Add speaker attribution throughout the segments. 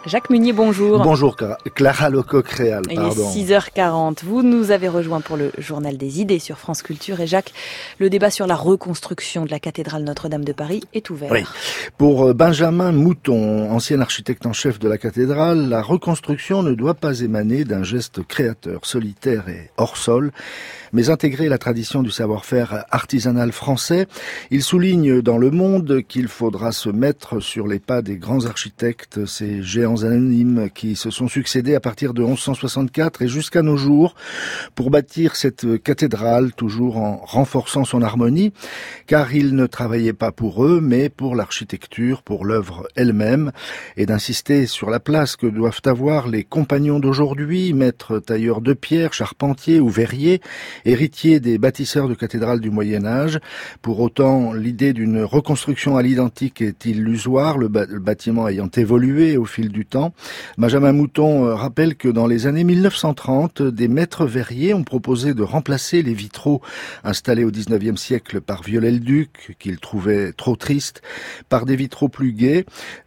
Speaker 1: Jacques Munier, bonjour.
Speaker 2: Bonjour Clara Lecoq-Réal, pardon.
Speaker 1: Il est 6h40. Vous nous avez rejoint pour le Journal des idées sur France Culture. Et Jacques, le débat sur la reconstruction de la cathédrale Notre-Dame de Paris est ouvert.
Speaker 2: Oui. Pour Benjamin Mouton, ancien architecte en chef de la cathédrale, la reconstruction ne doit pas émaner d'un geste créateur, solitaire et hors sol, mais intégrer la tradition du savoir-faire artisanal français. Il souligne dans Le Monde qu'il faudra se mettre sur les pas des grands architectes, ces géants anonymes qui se sont succédés à partir de 1164 et jusqu'à nos jours pour bâtir cette cathédrale, toujours en renforçant son harmonie, car ils ne travaillaient pas pour eux, mais pour l'architecture, pour l'œuvre elle-même, et d'insister sur la place que doivent avoir les compagnons d'aujourd'hui, maîtres tailleurs de pierre, charpentiers ou verriers, héritiers des bâtisseurs de cathédrales du Moyen-Âge. Pour autant, l'idée d'une reconstruction à l'identique est illusoire, le bâtiment ayant évolué au fil du temps. Benjamin Mouton rappelle que dans les années 1930, des maîtres verriers ont proposé de remplacer les vitraux installés au XIXe siècle par Viollet-le-Duc, qu'il trouvait trop tristes, par des vitraux plus gais.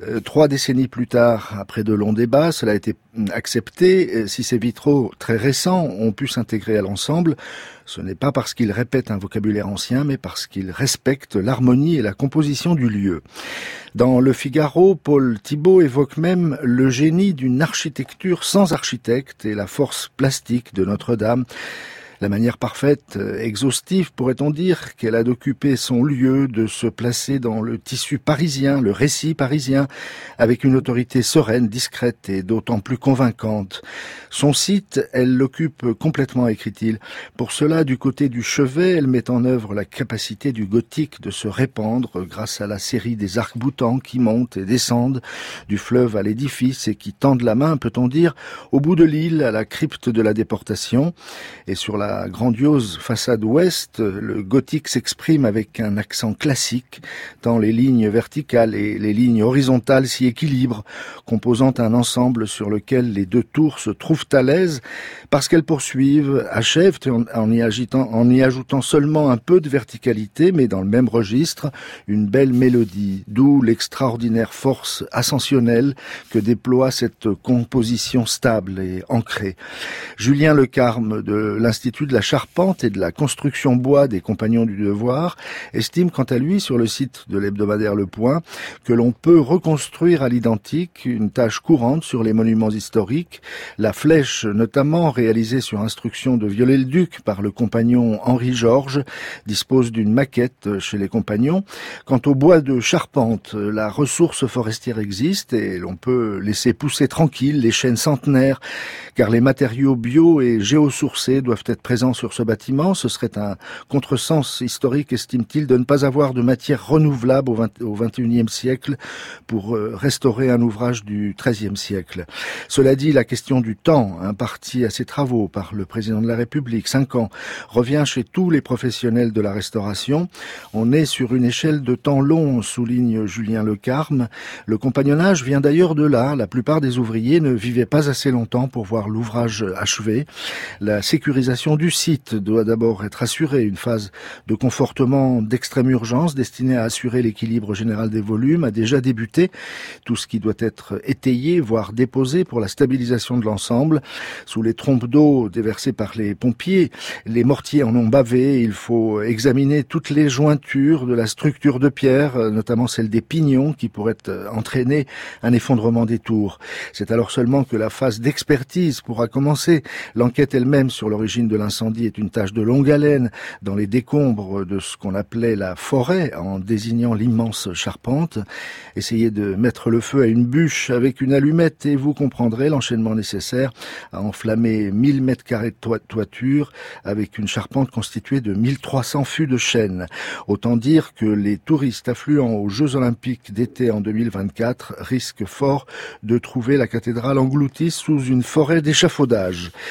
Speaker 2: 3 décennies plus tard, après de longs débats, cela a été accepté. Si ces vitraux très récents ont pu s'intégrer à l'ensemble, ce n'est pas parce qu'ils répètent un vocabulaire ancien, mais parce qu'ils respectent l'harmonie et la composition du lieu. Dans Le Figaro, Paul Thibault évoque même le génie d'une architecture sans architecte et la force plastique de Notre-Dame. La manière parfaite, exhaustive, pourrait-on dire, qu'elle a d'occuper son lieu, de se placer dans le tissu parisien, le récit parisien, avec une autorité sereine, discrète et d'autant plus convaincante. Son site, elle l'occupe complètement, écrit-il. Pour cela, du côté du chevet, elle met en œuvre la capacité du gothique de se répandre grâce à la série des arcs-boutants qui montent et descendent du fleuve à l'édifice et qui tendent la main, peut-on dire, au bout de l'île, à la crypte de la déportation. Et sur la grandiose façade ouest, le gothique s'exprime avec un accent classique, tant les lignes verticales et les lignes horizontales s'y équilibrent, composant un ensemble sur lequel les 2 tours se trouvent à l'aise, parce qu'elles poursuivent, achèvent en y ajoutant seulement un peu de verticalité, mais dans le même registre, une belle mélodie, d'où l'extraordinaire force ascensionnelle que déploie cette composition stable et ancrée. Julien Lecarme de l'Institut de la charpente et de la construction bois des Compagnons du Devoir estime quant à lui sur le site de l'hebdomadaire Le Point que l'on peut reconstruire à l'identique, une tâche courante sur les monuments historiques, la flèche notamment réalisée sur instruction de Viollet-le-Duc par le compagnon Henri-Georges dispose d'une maquette chez les Compagnons. Quant au bois de charpente, la ressource forestière existe et l'on peut laisser pousser tranquille les chênes centenaires car les matériaux bio et géosourcés doivent être présents sur ce bâtiment. Ce serait un contresens historique, estime-t-il, de ne pas avoir de matière renouvelable au XXIe siècle pour restaurer un ouvrage du XIIIe siècle. Cela dit, la question du temps, impartie à ces travaux par le président de la République, 5 ans, revient chez tous les professionnels de la restauration. On est sur une échelle de temps long, souligne Julien Lecarme. Le compagnonnage vient d'ailleurs de là. La plupart des ouvriers ne vivaient pas assez longtemps pour voir l'ouvrage achevé. La sécurisation du site doit d'abord être assurée, une phase de confortement d'extrême urgence destinée à assurer l'équilibre général des volumes a déjà débuté. Tout ce qui doit être étayé, voire déposé pour la stabilisation de l'ensemble. Sous les trompes d'eau déversées par les pompiers, les mortiers en ont bavé. Il faut examiner toutes les jointures de la structure de pierre, notamment celle des pignons qui pourraient entraîner un effondrement des tours. C'est alors seulement que la phase d'expertise pourra commencer. L'enquête elle-même sur l'origine de l'incendie est une tâche de longue haleine dans les décombres de ce qu'on appelait la forêt, en désignant l'immense charpente. Essayez de mettre le feu à une bûche avec une allumette et vous comprendrez l'enchaînement nécessaire à enflammer 1000 mètres carrés de toiture avec une charpente constituée de 1300 fûts de chêne. Autant dire que les touristes affluents aux Jeux Olympiques d'été en 2024 risquent fort de trouver la cathédrale engloutie sous une forêt d'échafaudage.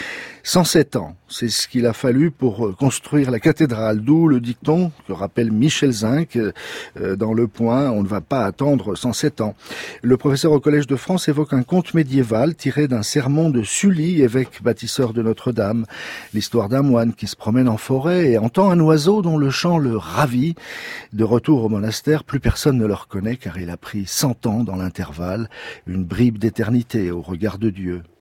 Speaker 2: 107 ans, c'est ce qu'il a fallu pour construire la cathédrale, d'où le dicton que rappelle Michel Zinc dans Le Point, on ne va pas attendre 107 ans. Le professeur au Collège de France évoque un conte médiéval tiré d'un sermon de Sully, évêque bâtisseur de Notre-Dame, l'histoire d'un moine qui se promène en forêt et entend un oiseau dont le chant le ravit. De retour au monastère, plus personne ne le reconnaît car il a pris 100 ans dans l'intervalle, une bribe d'éternité au regard de Dieu.